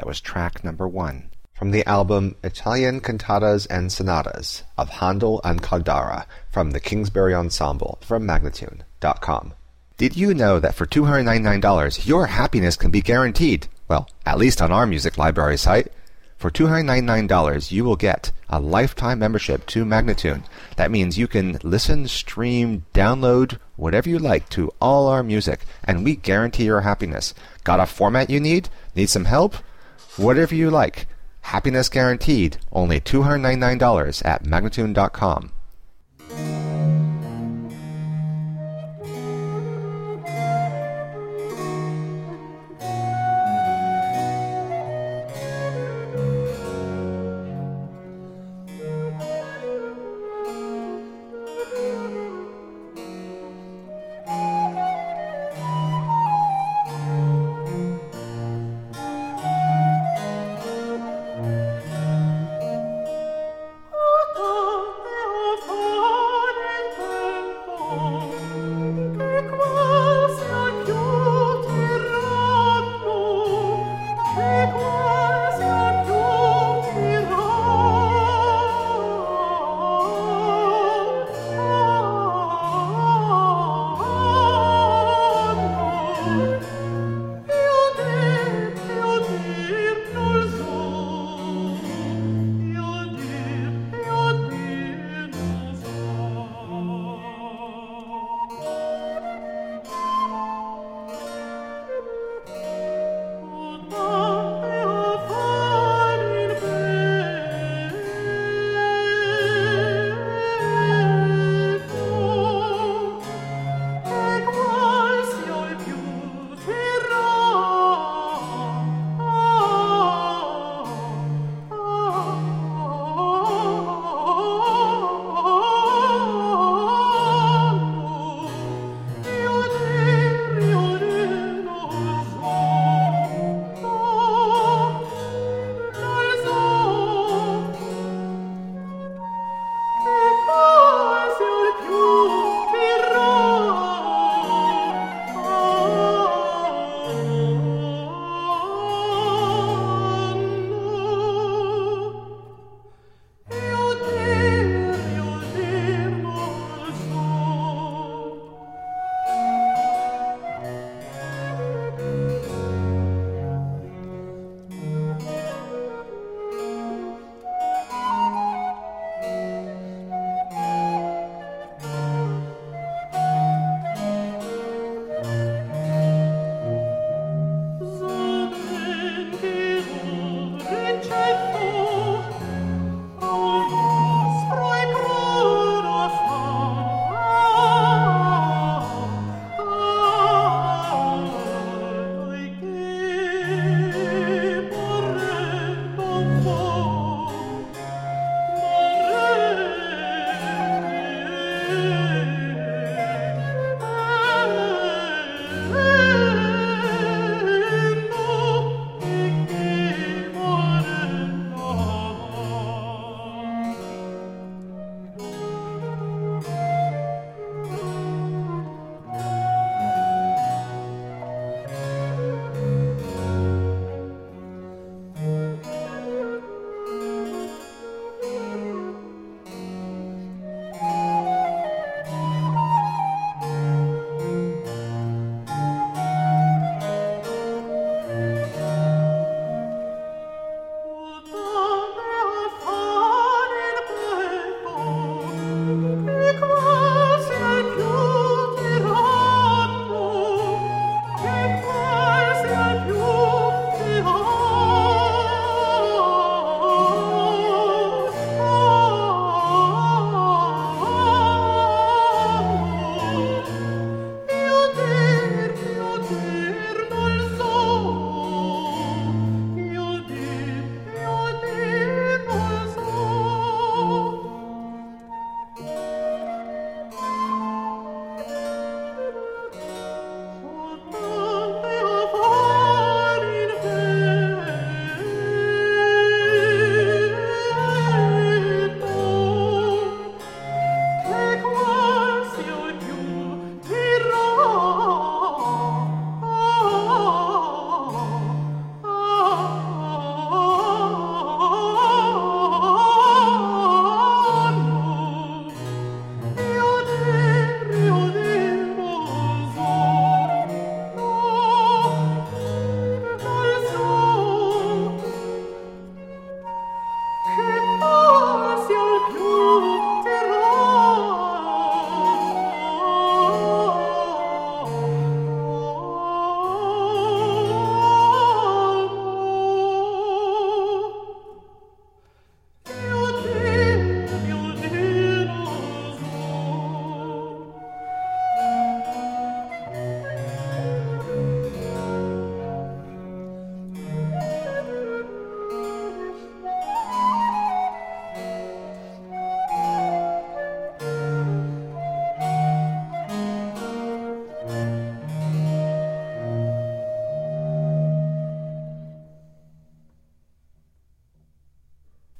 was track number 1 from the album Italian Cantatas and Sonatas of Handel and Caldara from the Kingsbury Ensemble from Magnatune.com. Did you know that for $299 your happiness can be guaranteed? Well, at least on our music library site. For $299 you will get a lifetime membership to Magnatune. That means you can listen, stream, download, whatever you like to all our music, and we guarantee your happiness. Got a format you need? Need some help? Whatever you like. Happiness guaranteed. Only $299 at Magnatune.com.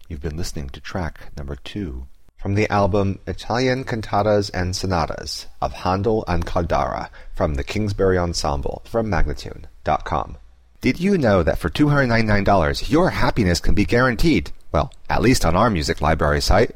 You've been listening to track number 2 from the album Italian Cantatas and Sonatas of Handel and Caldara from the Kingsbury Ensemble from Magnatune.com. Did you know that for $299 your happiness can be guaranteed? Well, at least on our music library site.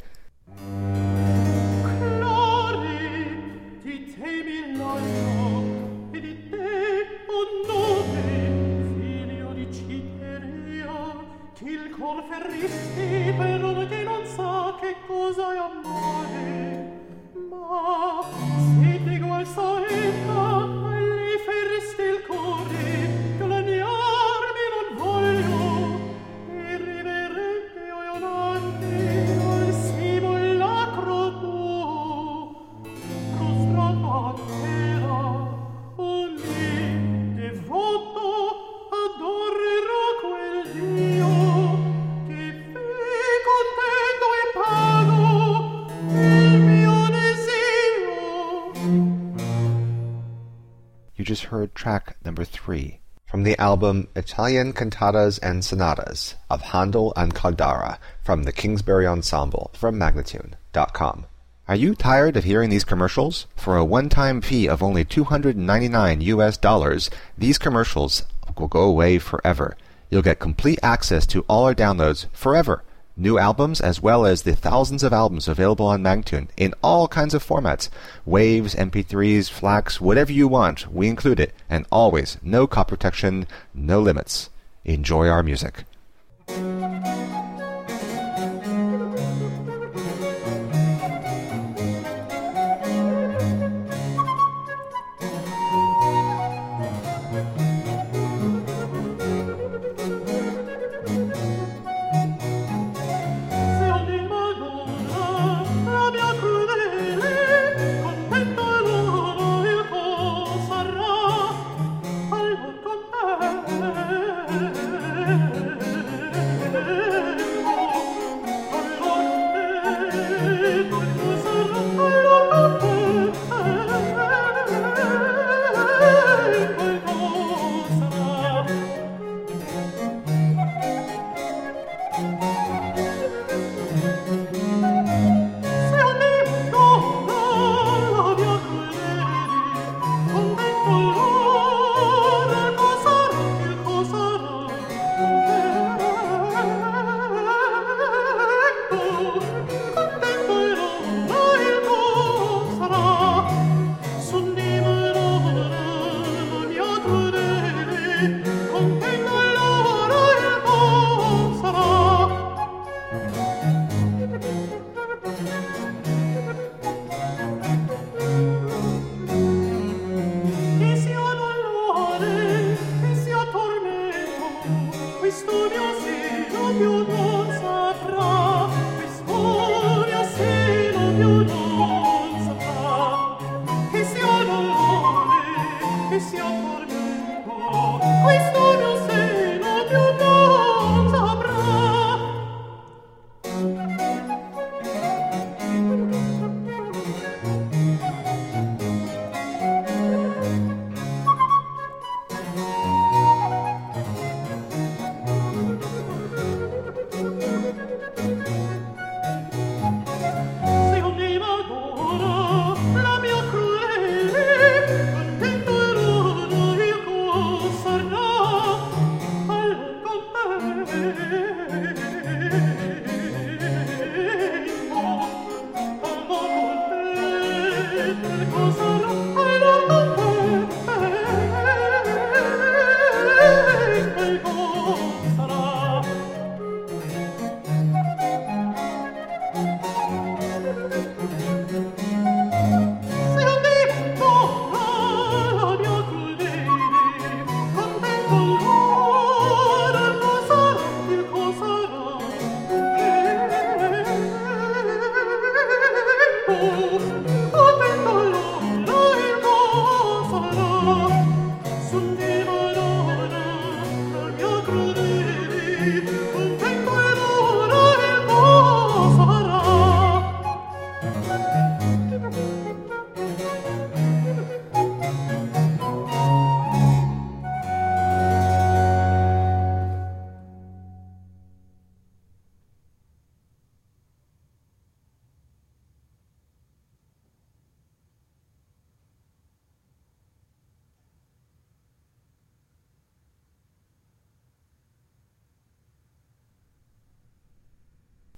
You just heard track number 3 from the album Italian Cantatas and Sonatas of Handel and Caldara from the Kingsbury Ensemble from Magnatune.com. Are you tired of hearing these commercials? For a one-time fee of only $299 these commercials will go away forever. You'll get complete access to all our downloads forever. New albums as well as the thousands of albums available on Magnatune in all kinds of formats. Waves, MP3s, FLACs, whatever you want, we include it. And always, no copy protection, no limits. Enjoy our music.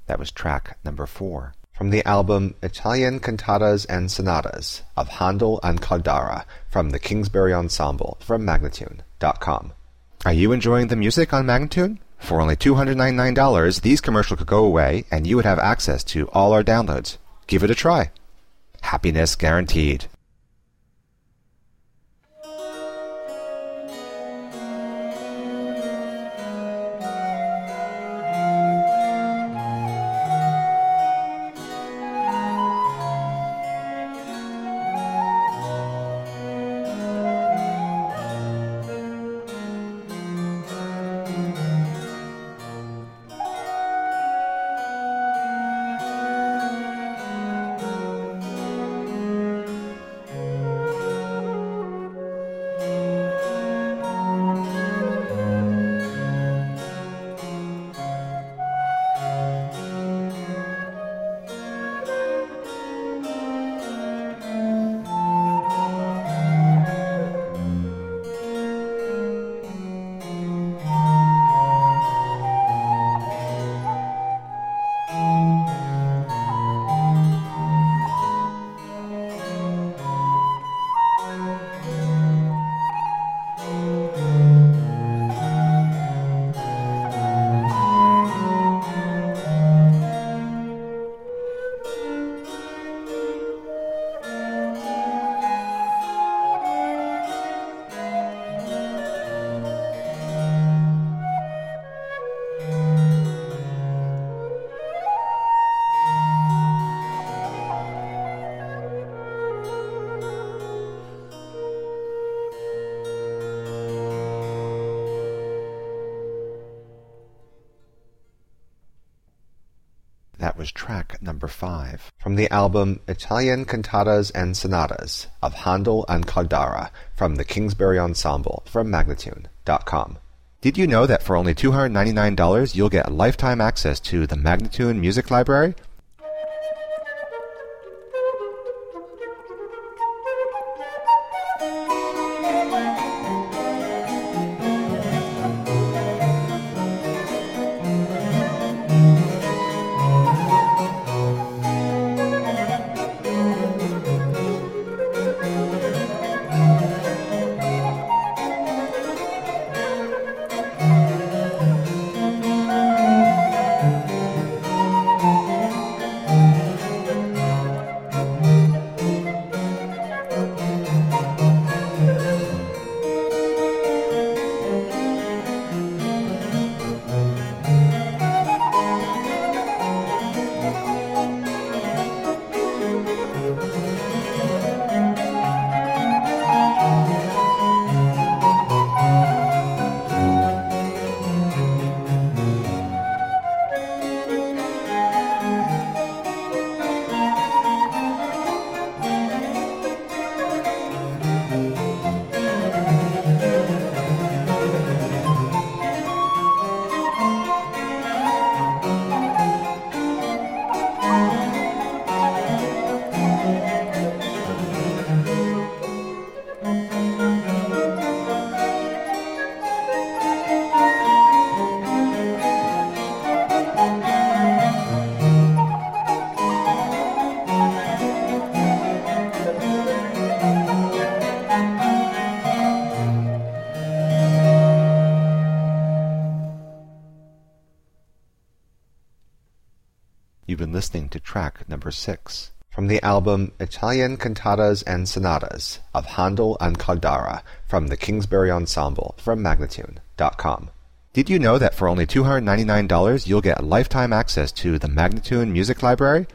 That was track number 4. From the album Italian Cantatas and Sonatas of Handel and Caldara from the Kingsbury Ensemble from Magnatune.com. Are you enjoying the music on Magnatune? For only $299, these commercials could go away and you would have access to all our downloads. Give it a try. Happiness guaranteed. That was track number 5. From the album Italian Cantatas and Sonatas of Handel and Caldara from the Kingsbury Ensemble from Magnatune.com. Did you know that for only $299 you'll get lifetime access to the Magnatune Music Library? You've been listening to track number 6. From the album Italian Cantatas and Sonatas of Handel and Caldara from the Kingsbury Ensemble from Magnatune.com. Did you know that for only $299 you'll get lifetime access to the Magnatune Music Library?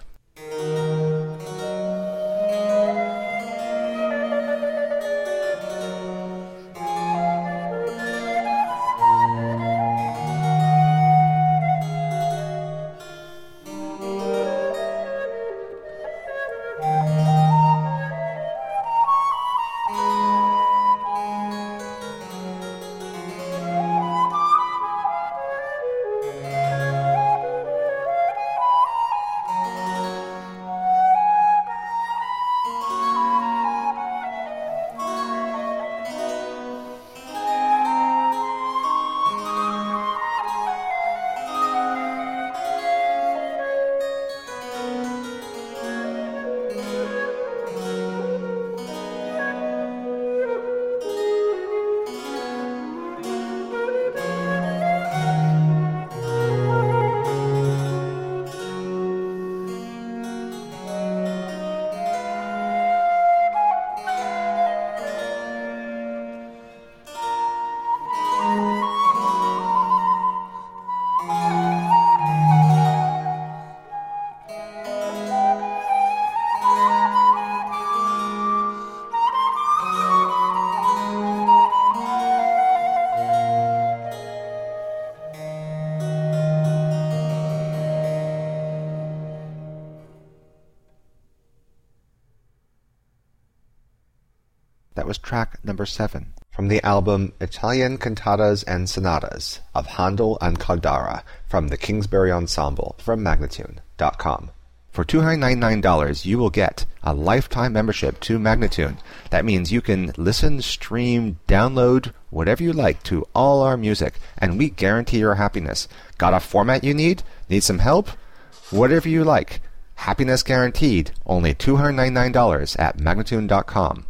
That was track number 7 from the album Italian Cantatas and Sonatas of Handel and Caldara from the Kingsbury Ensemble from Magnatune.com. For $299, you will get a lifetime membership to Magnatune. That means you can listen, stream, download, whatever you like to all our music, and we guarantee your happiness. Got a format you need? Need some help? Whatever you like. Happiness guaranteed. Only $299 at Magnatune.com.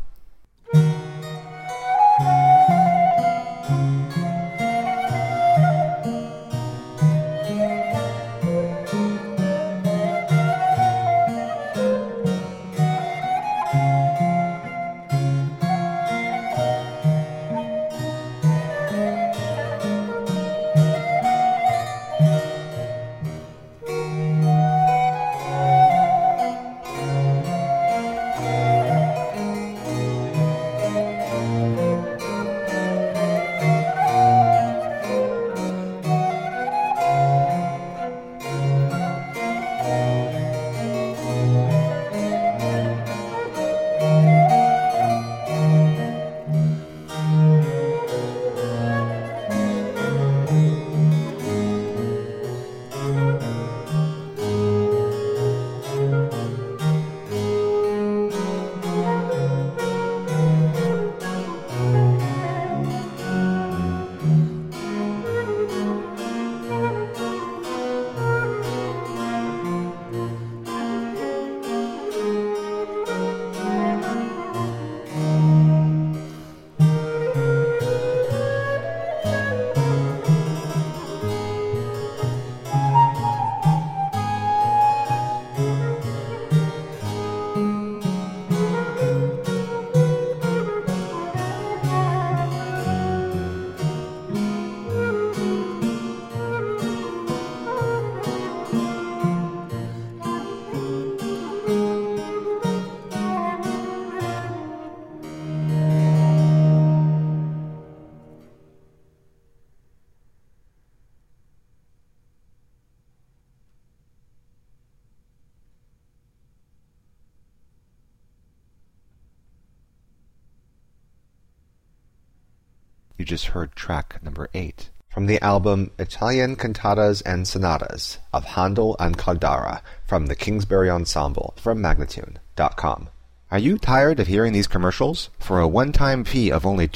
You just heard track number 8 from the album Italian Cantatas and Sonatas of Handel and Caldara from the Kingsbury Ensemble from Magnatune.com. Are you tired of hearing these commercials? For a one-time fee of only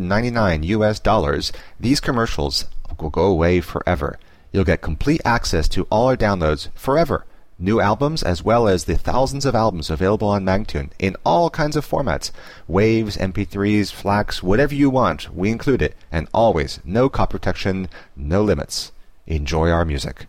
$299 these commercials will go away forever. You'll get complete access to all our downloads forever. New albums as well as the thousands of albums available on Magnatune in all kinds of formats. Waves, MP3s, FLACs, whatever you want, we include it. And always, no copy protection, no limits. Enjoy our music.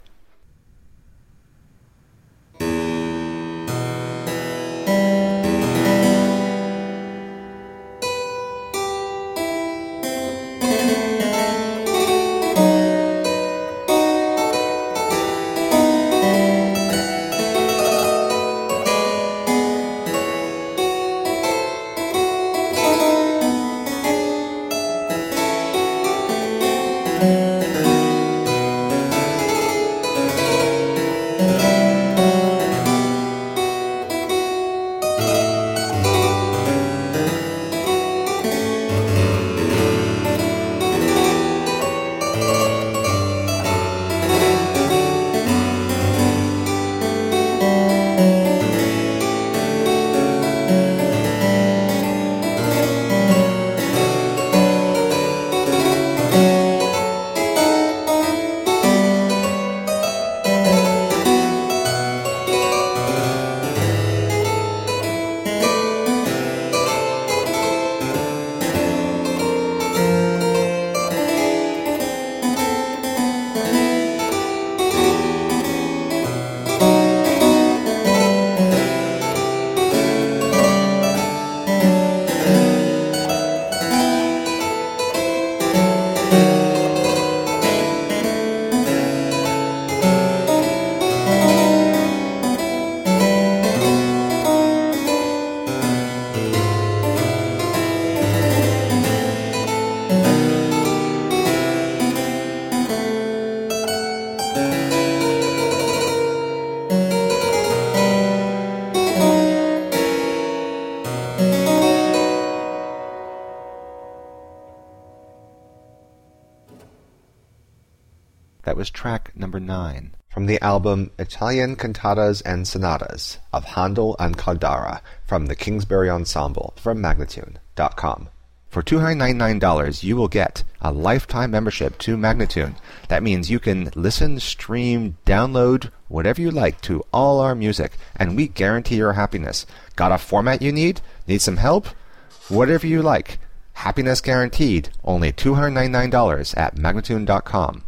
was track number 9 from the album Italian Cantatas and Sonatas of Handel and Caldara from the Kingsbury Ensemble from Magnatune.com. For $299, you will get a lifetime membership to Magnatune. That means you can listen, stream, download, whatever you like to all our music, and we guarantee your happiness. Got a format you need? Need some help? Whatever you like. Happiness guaranteed. Only $299 at Magnatune.com.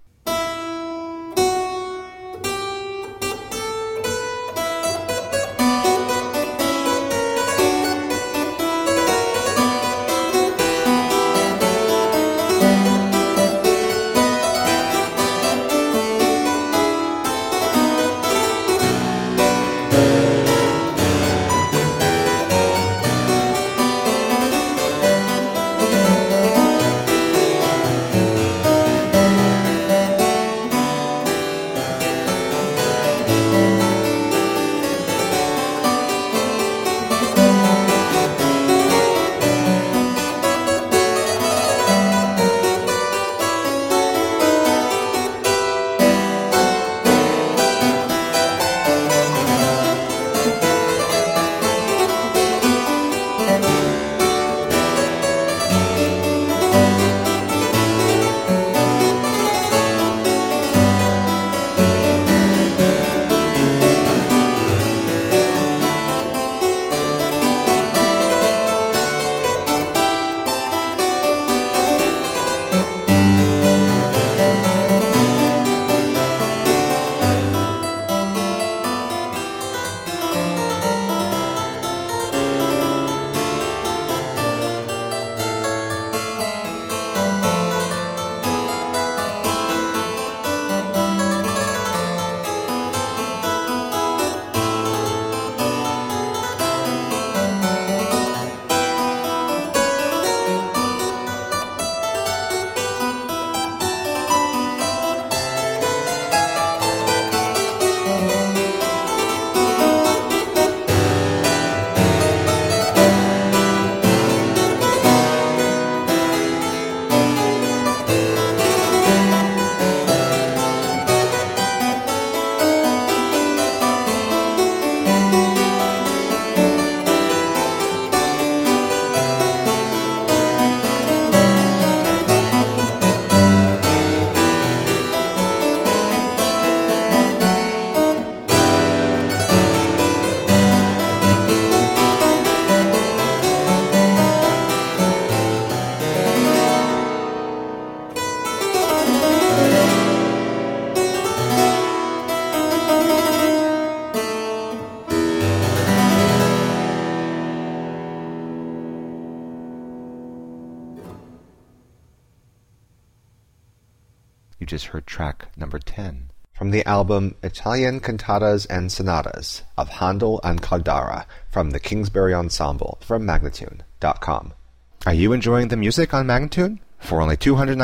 You just heard track number 10 from the album Italian Cantatas and Sonatas of Handel and Caldara from the Kingsbury Ensemble from Magnatune.com. Are you enjoying the music on Magnatune? For only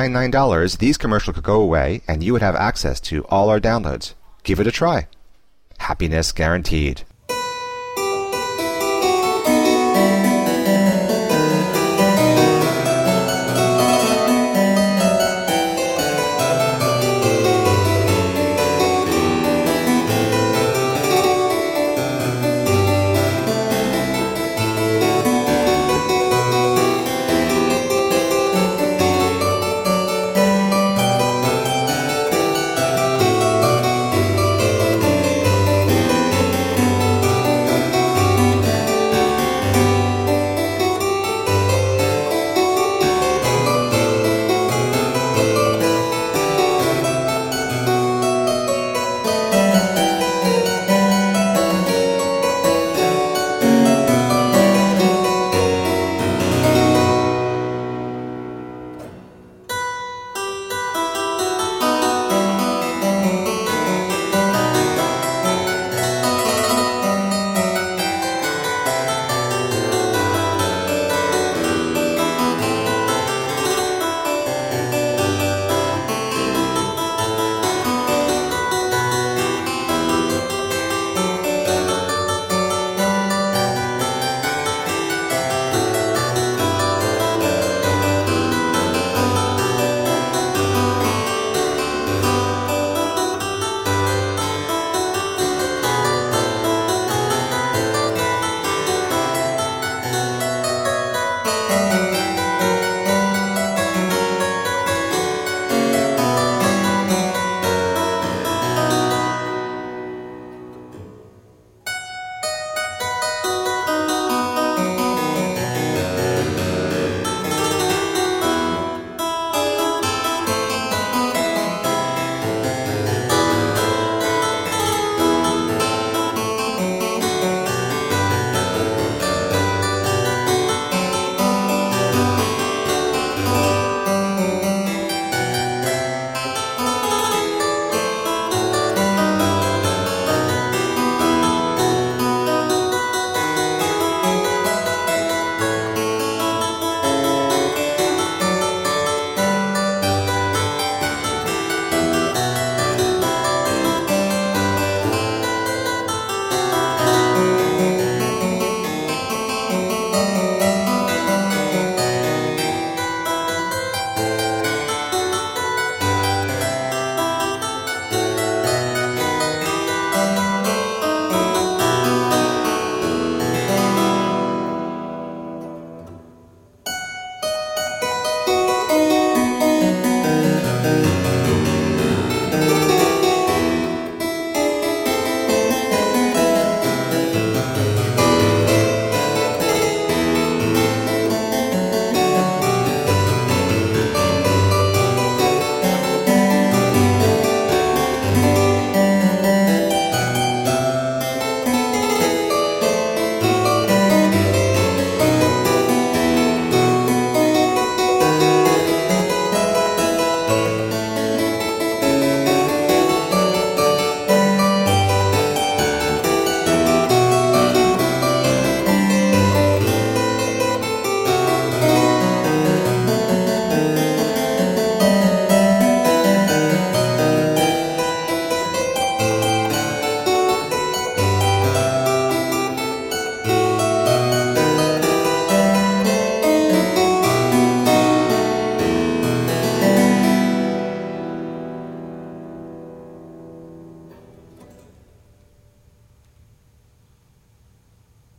$299, these commercials could go away and you would have access to all our downloads. Give it a try. Happiness guaranteed.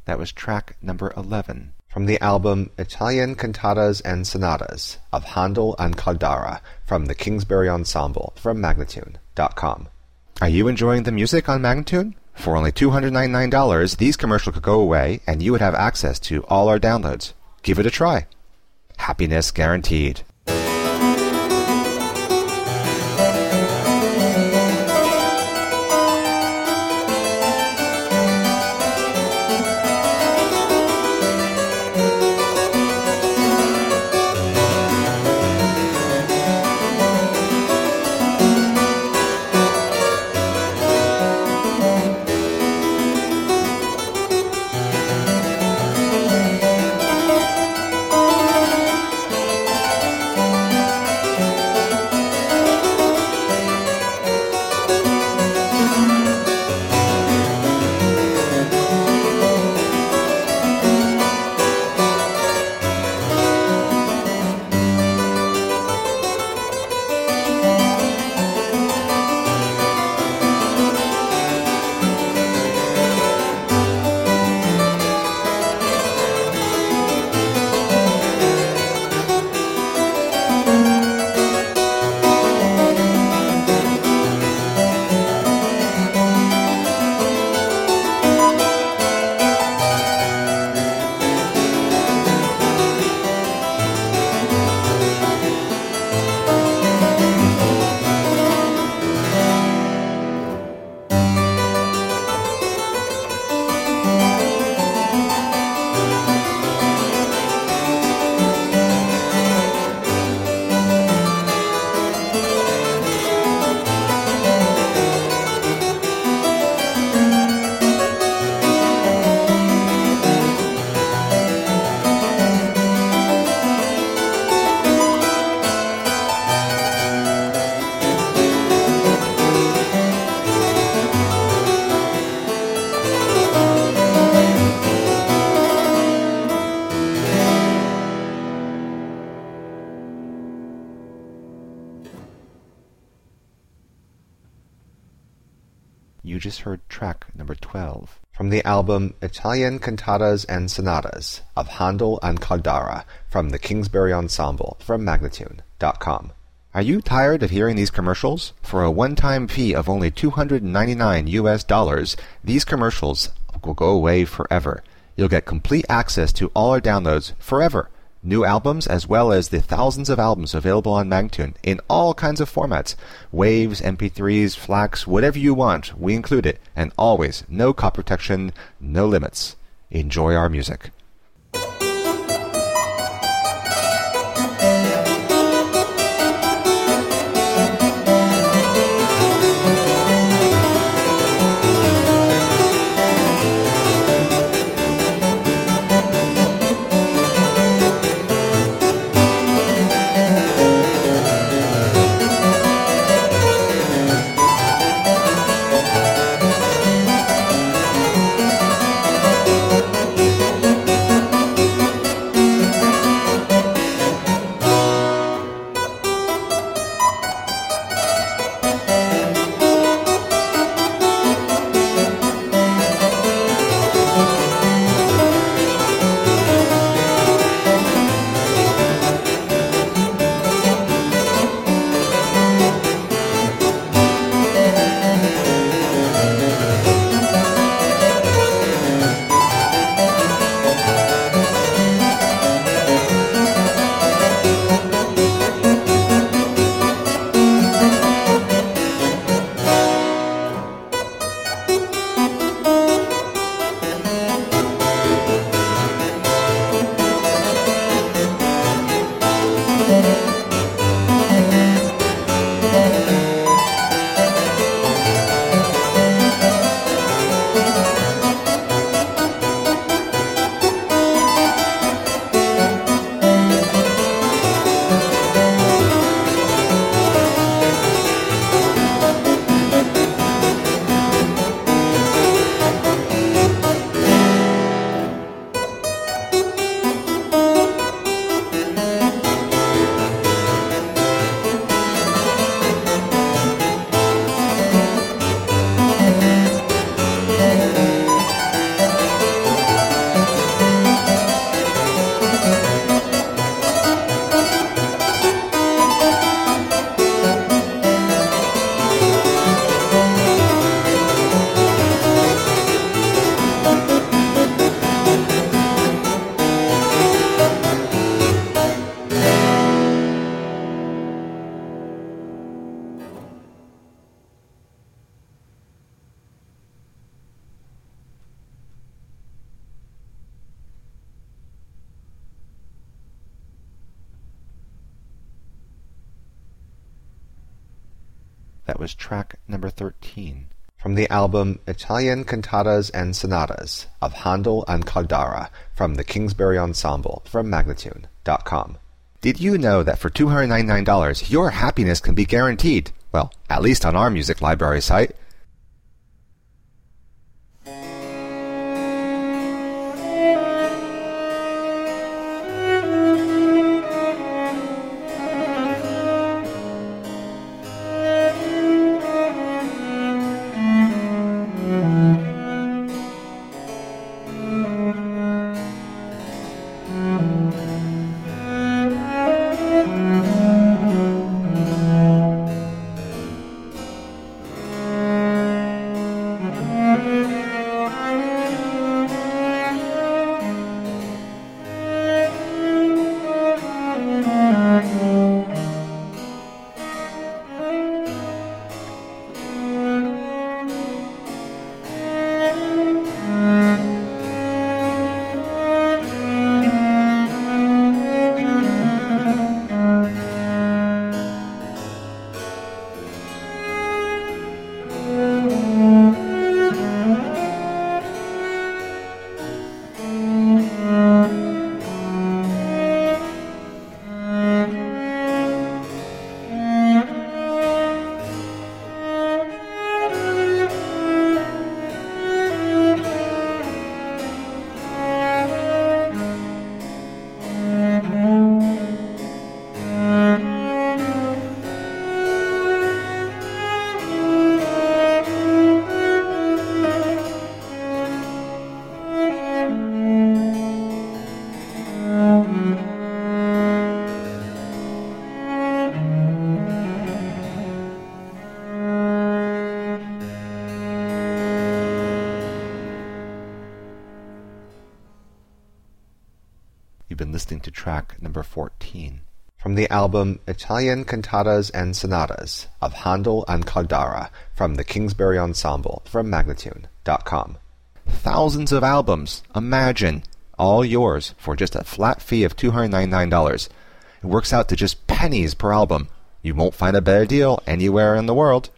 That was track number 11 from the album Italian Cantatas and Sonatas of Handel and Caldara from the Kingsbury Ensemble from Magnatune.com. Are you enjoying the music on Magnatune? For only $299, these commercials could go away and you would have access to all our downloads. Give it a try. Happiness guaranteed. You just heard track number 12 from the album Italian Cantatas and Sonatas of Handel and Caldara from the Kingsbury Ensemble from Magnatune.com. Are you tired of hearing these commercials? For a one-time fee of only $299 US, these commercials will go away forever. You'll get complete access to all our downloads forever. New albums as well as the thousands of albums available on Magnatune in all kinds of formats. Waves, MP3s, FLACs, whatever you want, we include it. And always, no copy protection, no limits. Enjoy our music. That was track number 13. From the album Italian Cantatas and Sonatas of Handel and Caldara from the Kingsbury Ensemble from Magnatune.com. Did you know that for $299 your happiness can be guaranteed? Well, at least on our music library site. You've been listening to track number 14. From the album Italian Cantatas and Sonatas of Handel and Caldara from the Kingsbury Ensemble from Magnatune.com. Thousands of albums, imagine, all yours for just a flat fee of $299. It works out to just pennies per album. You won't find a better deal anywhere in the world.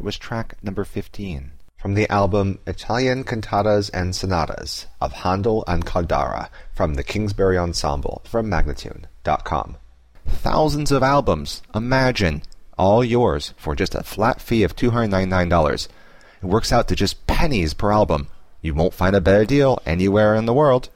was track number 15 from the album Italian Cantatas and Sonatas of Handel and Caldara from the Kingsbury Ensemble from Magnatune.com. Thousands of albums, imagine, all yours for just a flat fee of $299. It works out to just pennies per album. You won't find a better deal anywhere in the world.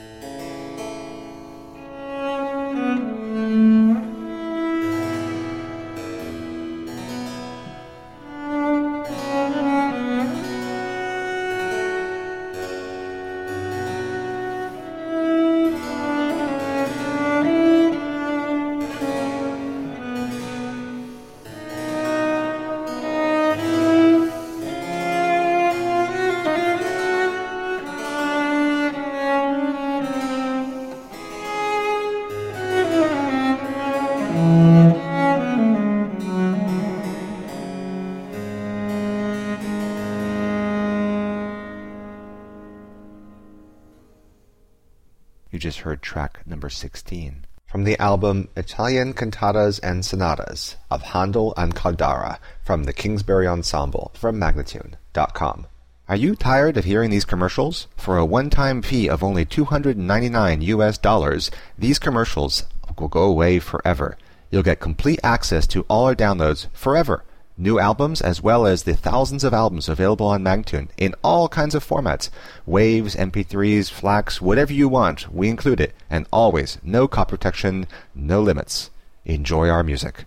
You just heard track number 16 from the album Italian Cantatas and Sonatas of Handel and Caldara from the Kingsbury Ensemble from Magnatune.com. Are you tired of hearing these commercials? For a one-time fee of only $299, these commercials will go away forever. You'll get complete access to all our downloads forever. New albums as well as the thousands of albums available on Magnatune in all kinds of formats. Waves, MP3s, FLACs, whatever you want, we include it. And always, no copy protection, no limits. Enjoy our music.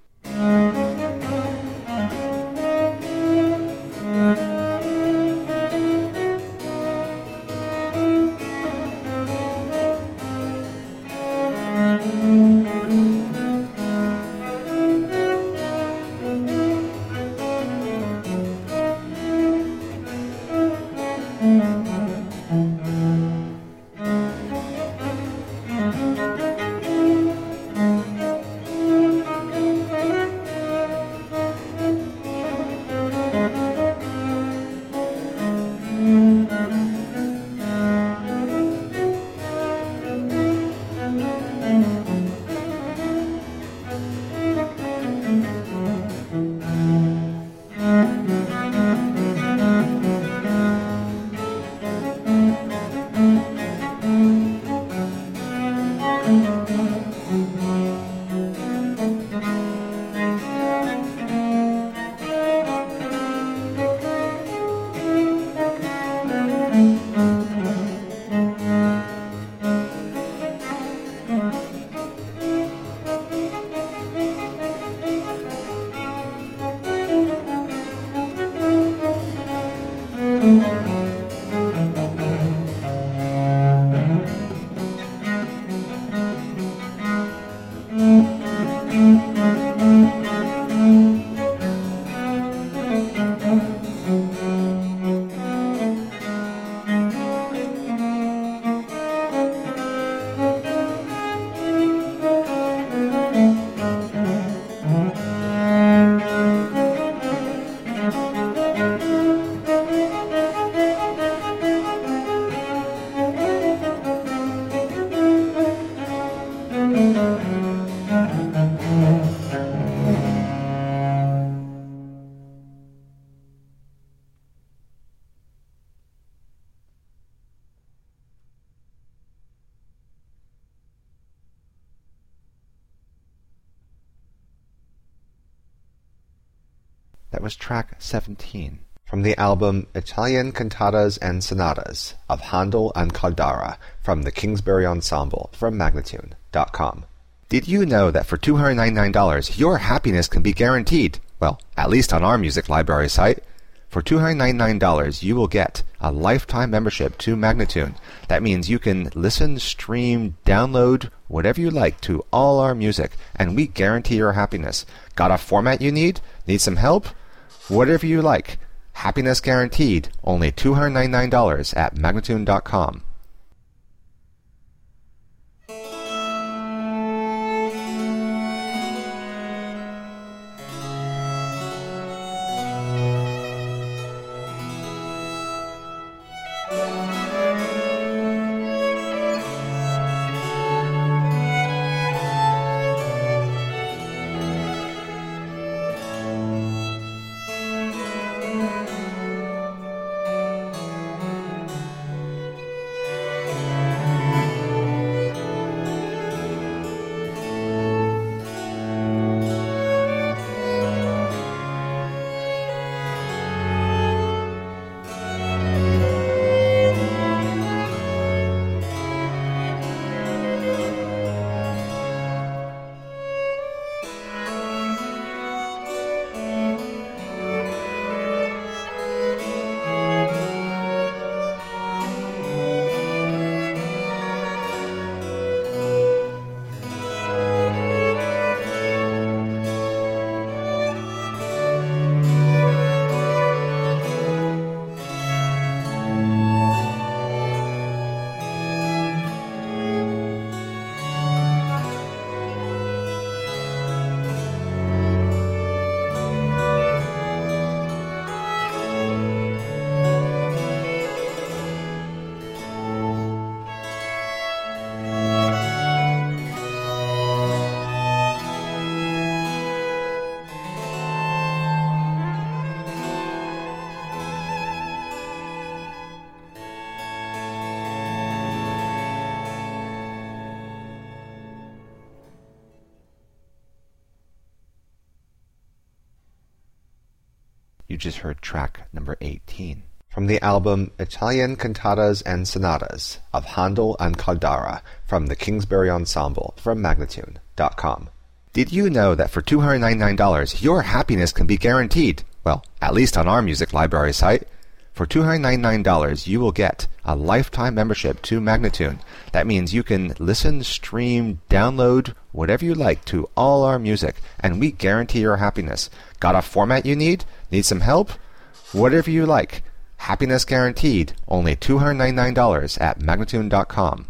That was track 17 from the album Italian Cantatas and Sonatas of Handel and Caldara from the Kingsbury Ensemble from Magnatune.com. Did you know that for $299 your happiness can be guaranteed? Well, at least on our music library site. For $299 you will get a lifetime membership to Magnatune. That means you can listen, stream, download, whatever you like to all our music, and we guarantee your happiness. Got a format you need? Need some help? Whatever you like. Happiness guaranteed. Only $299 at Magnatune.com. You just heard track number 18 from the album Italian Cantatas and Sonatas of Handel and Caldara from the Kingsbury Ensemble from Magnatune.com. Did you know that for $299 your happiness can be guaranteed? Well, at least on our music library site. For $299 you will get a lifetime membership to Magnatune. That means you can listen, stream, download, whatever you like to all our music, and we guarantee your happiness. Got a format you need? Need some help? Whatever you like. Happiness guaranteed, only $299 at Magnatune.com.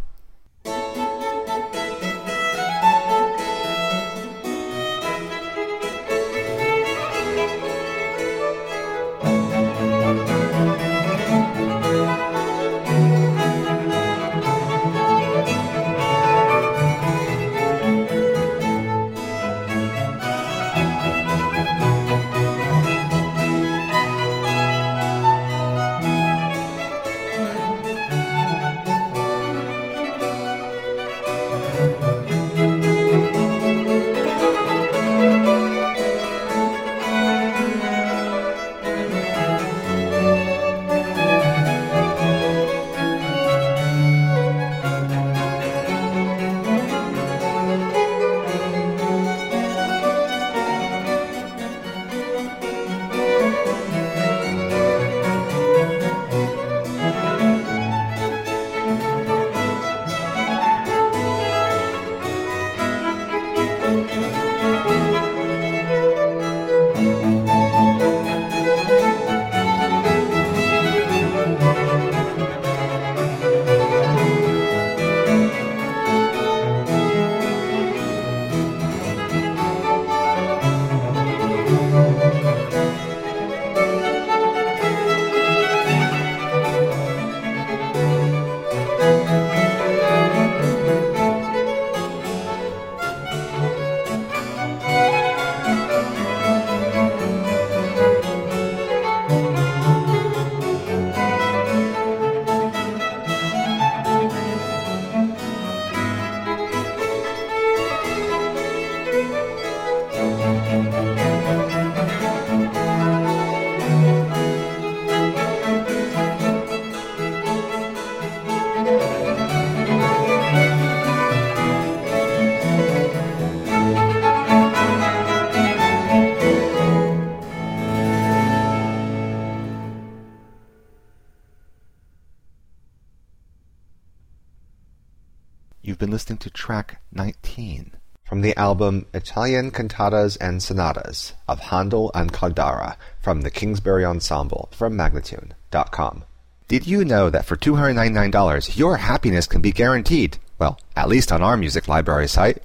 You've been listening to track 19 from the album Italian Cantatas and Sonatas of Handel and Caldara from the Kingsbury Ensemble from Magnatune.com. Did you know that for $299 your happiness can be guaranteed? Well, at least on our music library site.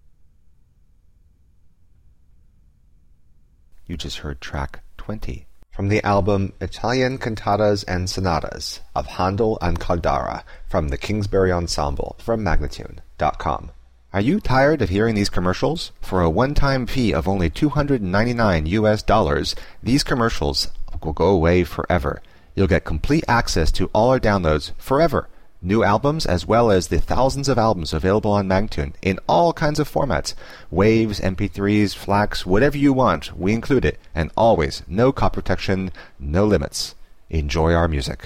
You just heard track 20 from the album Italian Cantatas and Sonatas of Handel and Caldara from the Kingsbury Ensemble from Magnatune.com. Are you tired of hearing these commercials? For a one-time fee of only $299, these commercials will go away forever. You'll get complete access to all our downloads forever. New albums as well as the thousands of albums available on Magnatune in all kinds of formats. Waves, MP3s, FLACs, whatever you want, we include it. And always, no copy protection, no limits. Enjoy our music.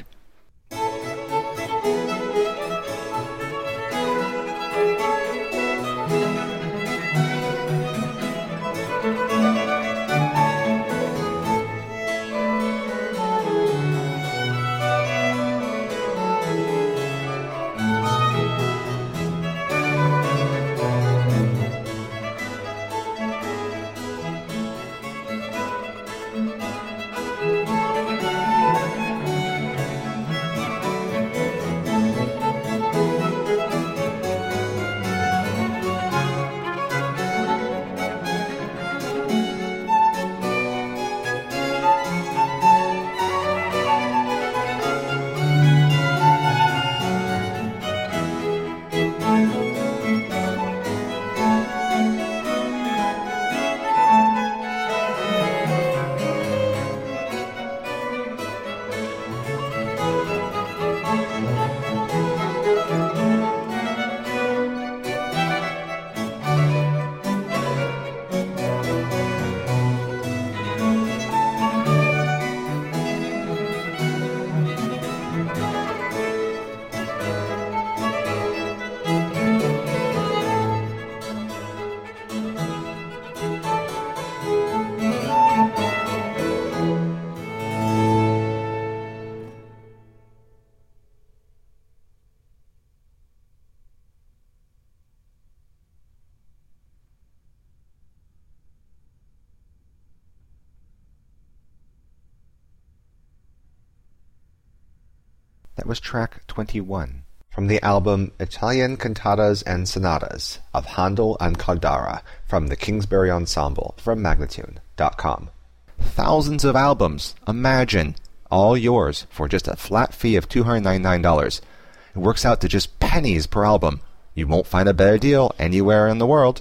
That was track 21 from the album Italian Cantatas and Sonatas of Handel and Caldara from the Kingsbury Ensemble from Magnatune.com. Thousands of albums, imagine, all yours for just a flat fee of $299. It works out to just pennies per album. You won't find a better deal anywhere in the world.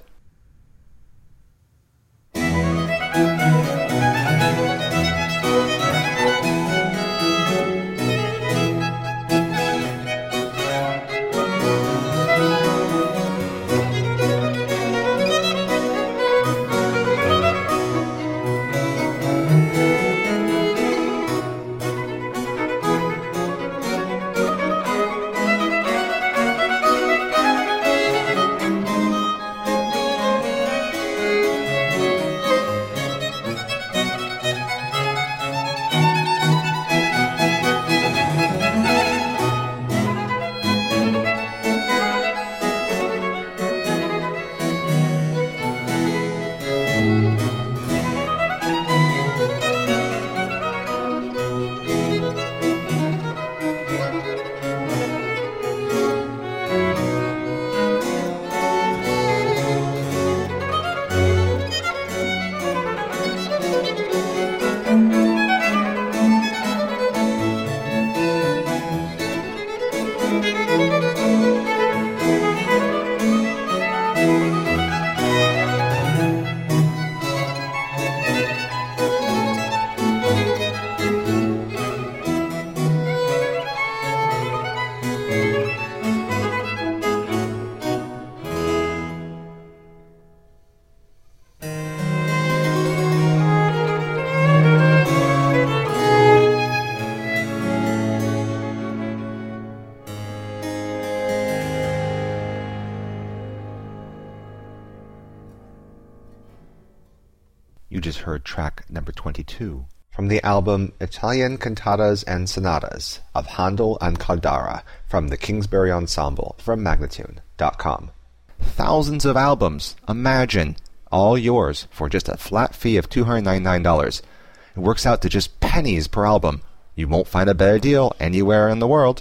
You just heard track number 22 from the album Italian Cantatas and Sonatas of Handel and Caldara from the Kingsbury Ensemble from Magnatune.com. Thousands of albums, imagine, all yours for just a flat fee of $299. It works out to just pennies per album. You won't find a better deal anywhere in the world.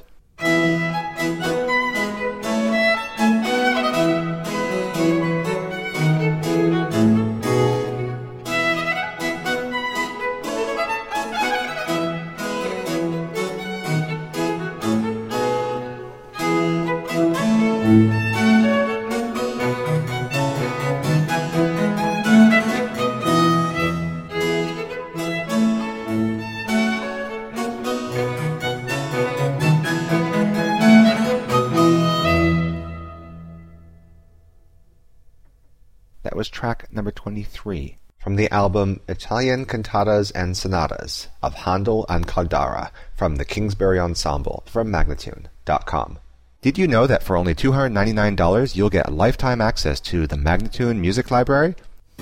That was track number 23 from the album Italian Cantatas and Sonatas of Handel and Caldara from the Kingsbury Ensemble from Magnatune.com. Did you know that for only $299 you'll get lifetime access to the Magnatune Music Library?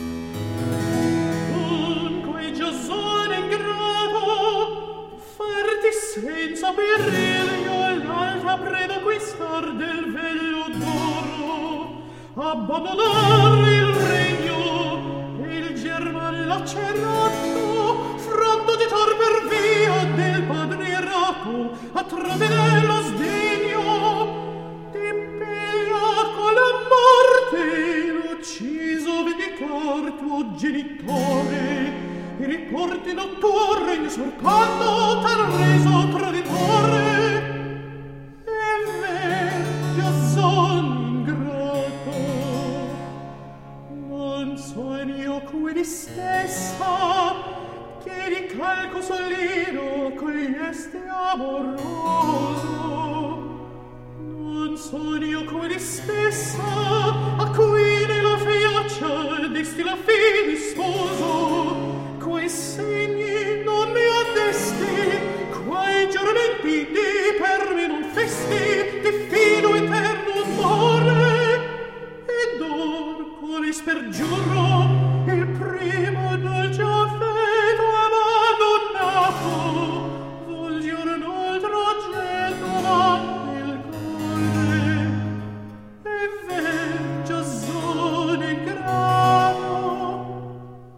Abbandonare il regno e il german lacerato, fronteggiar per via del padre errato, a tradere lo sdegno, ti piglia con la morte l'ucciso vendicar tuo genitore, e riporti nel tuo regno sorcando t'ha reso traditore. E vecchia son sogno qui stessa che di calco solino coglieste amoroso. Non sogno qui stessa a cui nella fiaccia desti la fine sposo. Quei segni non mi addesti, quei giuramenti di per me non festi, di fino eterno amore. Ed or quale spergiuro il primo dolce affetto abbandonato vol giorno altro getto nel cuore e vecchia zone grano.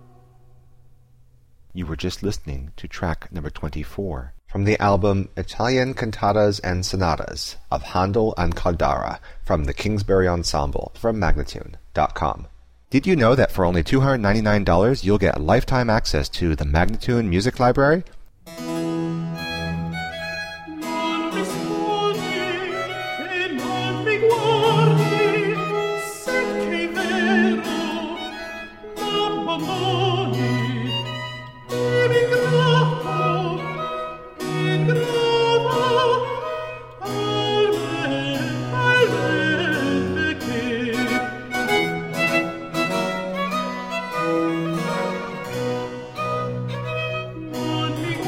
You were just listening to track number 24 from the album Italian Cantatas and Sonatas of Handel and Caldara from the Kingsbury Ensemble from Magnatune.com. Did you know that for only $299 you'll get lifetime access to the Magnatune Music Library? Non mi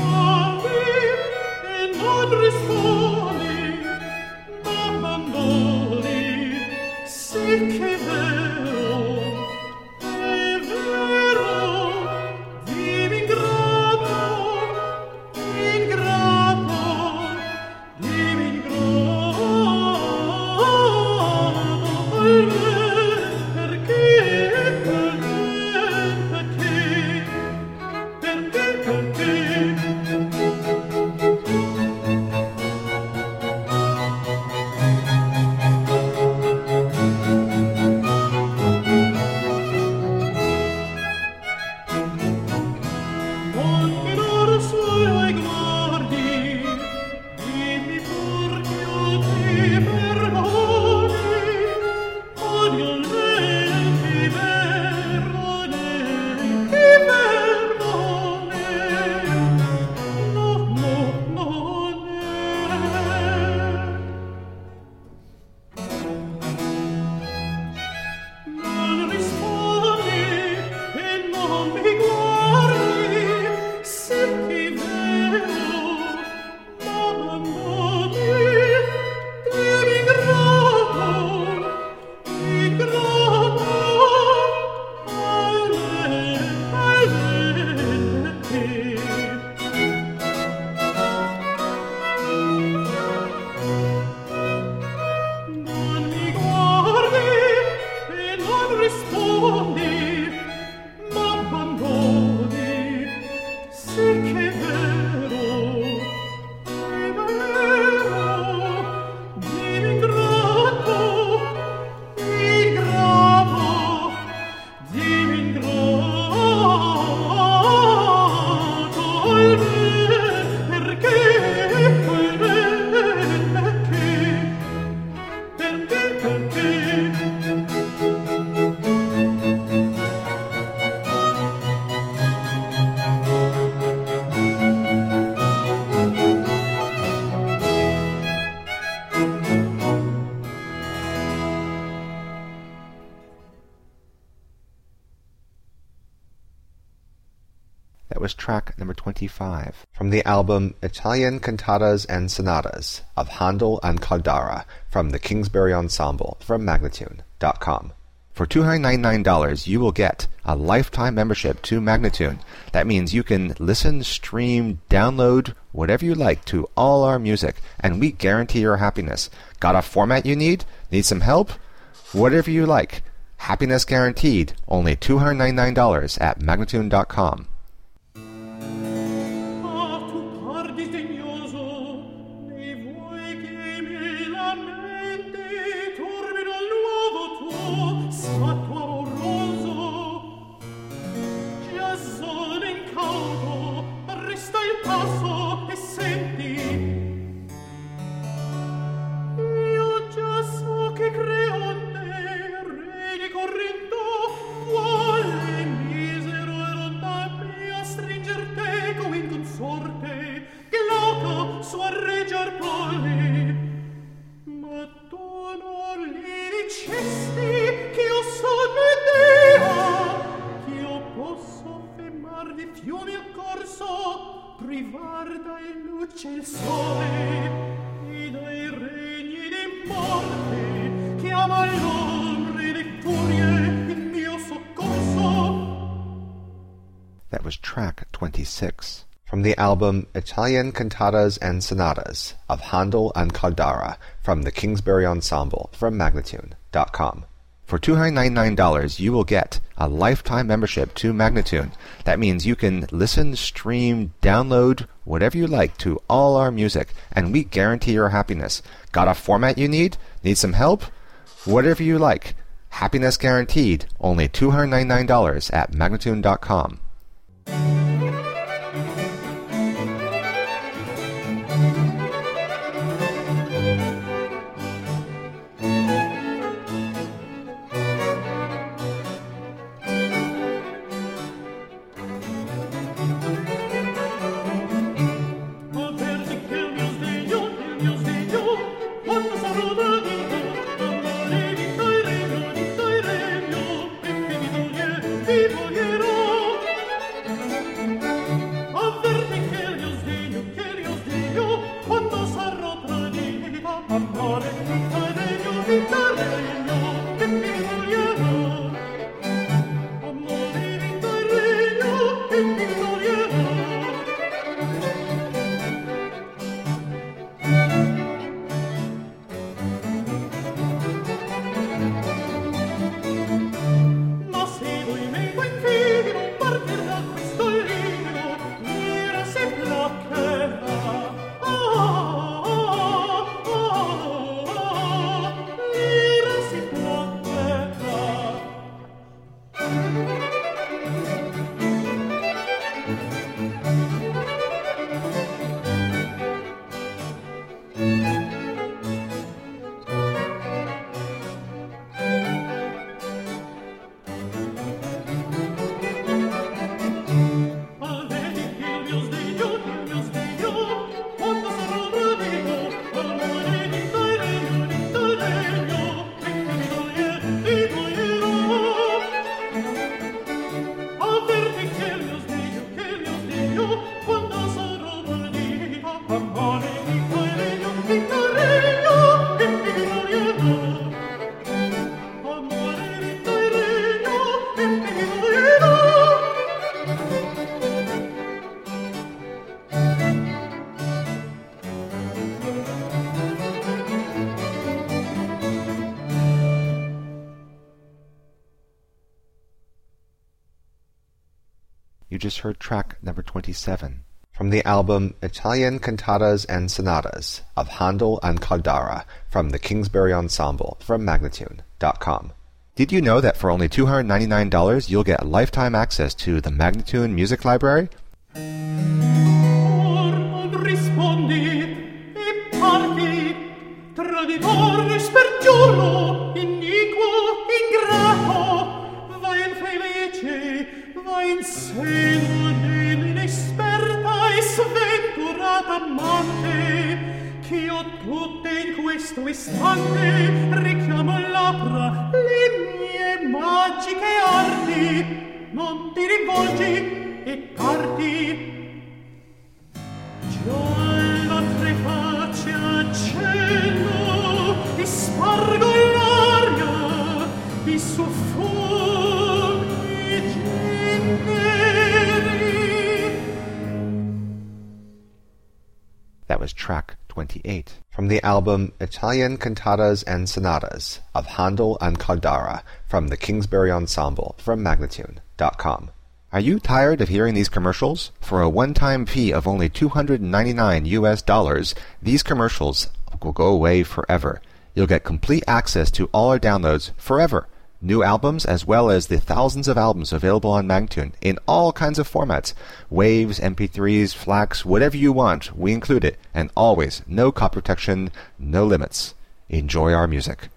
was track number 25 from the album Italian Cantatas and Sonatas of Handel and Caldara from the Kingsbury Ensemble from Magnatune.com. For $299, you will get a lifetime membership to Magnatune. That means you can listen, stream, download, whatever you like to all our music, and we guarantee your happiness. Got a format you need? Need some help? Whatever you like. Happiness guaranteed. Only $299 at Magnatune.com. That was track 26 from the album Italian Cantatas and Sonatas of Handel and Caldara from the Kingsbury Ensemble from Magnatune.com. For $299, you will get a lifetime membership to Magnatune. That means you can listen, stream, download, whatever you like to all our music, and we guarantee your happiness. Got a format you need? Need some help? Whatever you like. Happiness guaranteed. Only $299 at Magnatune.com. You just heard track number 27 from the album Italian Cantatas and Sonatas of Handel and Caldara from the Kingsbury Ensemble from Magnatune.com. Did you know that for only $299 you'll get lifetime access to the Magnatune Music Library? Ch'io tutte in questo istante richiamo labbra le mie magiche arti. Non ti rivolgi e parti. Gialla tre facce accenno, e spargo l'aria, i soffochi generi. That was track 28 from the album Italian Cantatas and Sonatas of Handel and Caldara from the Kingsbury Ensemble from Magnatune.com. Are you tired of hearing these commercials? For a one-time fee of only $299, these commercials will go away forever. You'll get complete access to all our downloads forever. New albums as well as the thousands of albums available on Magnatune in all kinds of formats. Waves, MP3s, FLACs, whatever you want, we include it. And always, no copy protection, no limits. Enjoy our music.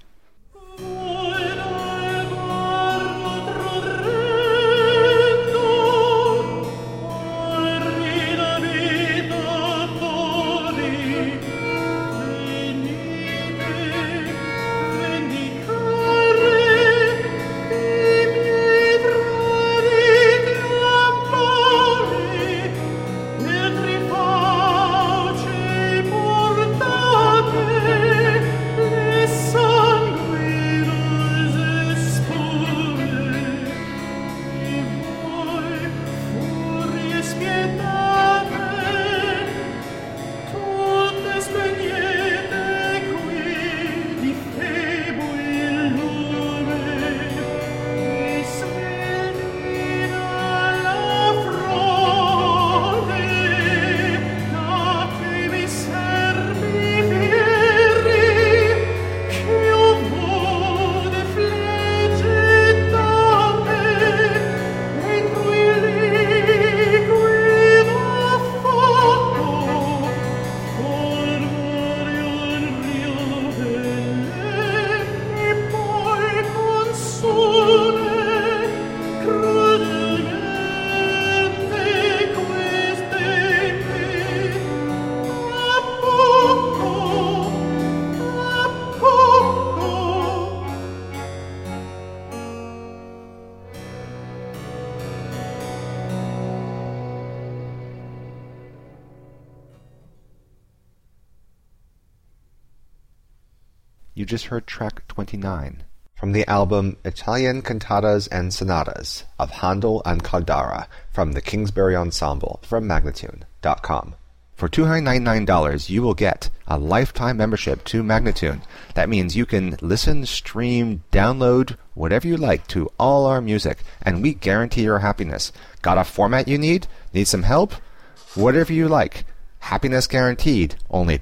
You just heard track 29 from the album Italian Cantatas and Sonatas of Handel and Caldara from the Kingsbury Ensemble from Magnatune.com. For $299, you will get a lifetime membership to Magnatune. That means you can listen, stream, download, whatever you like to all our music, and we guarantee your happiness. Got a format you need? Need some help? Whatever you like. Happiness guaranteed. Only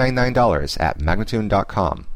$299 at Magnatune.com.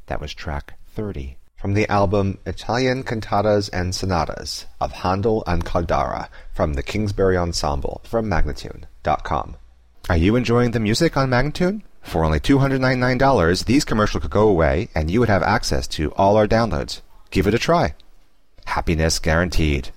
That was track 30. From the album Italian Cantatas and Sonatas of Handel and Caldara from the Kingsbury Ensemble from Magnatune.com. Are you enjoying the music on Magnatune? For only $299, these commercials could go away and you would have access to all our downloads. Give it a try. Happiness guaranteed.